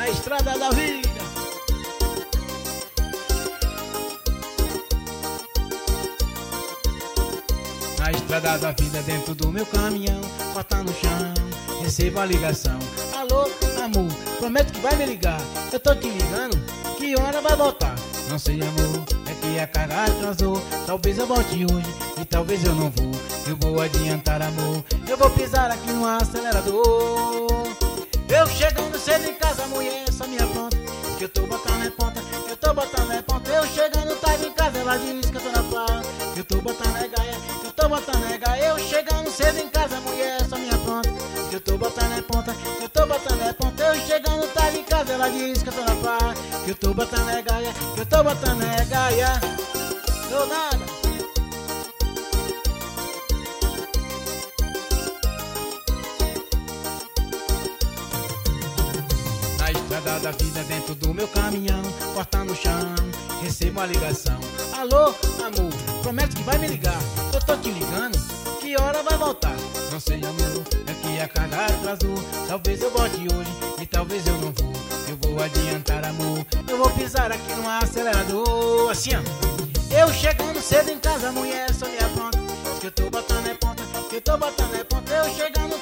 na estrada da vida. Na estrada da vida, dentro do meu caminhão, bota no chão, recebo a ligação. Alô, amor, prometo que vai me ligar. Eu tô te ligando, que hora vai voltar? Não sei, amor, é que a carga atrasou. Talvez eu volte hoje e talvez eu não vou. Eu vou adiantar, amor, eu vou pisar aqui no acelerador. Eu chegando cedo em casa, a mulher só me apronta, que eu tô botando é ponta, que eu tô botando é ponta. Eu chegando tarde em casa, ela diz que eu tô na pá, que eu tô botando é gaia, que eu tô botando é gaia. Eu chegando cedo em casa, a mulher só me apronta, que eu tô botando é ponta, que eu tô botando é ponta. Eu chegando tarde em casa, ela diz que eu tô na pá, que eu tô botando é gaia, que eu tô botando é gaia. Dou nada. Na estrada da vida, dentro do meu caminhão, porta no chão, recebo uma ligação. Alô, amor, promete que vai me ligar. Eu tô te ligando, que hora vai voltar? Não sei, amor, é que a carga atrasou. Talvez eu volte hoje e talvez eu não vou. Eu vou adiantar, amor, eu vou pisar aqui no acelerador. Assim, ó. Eu chegando cedo em casa, a mulher só me apronta, que eu tô botando é ponta, que eu tô botando é ponta. Eu chegando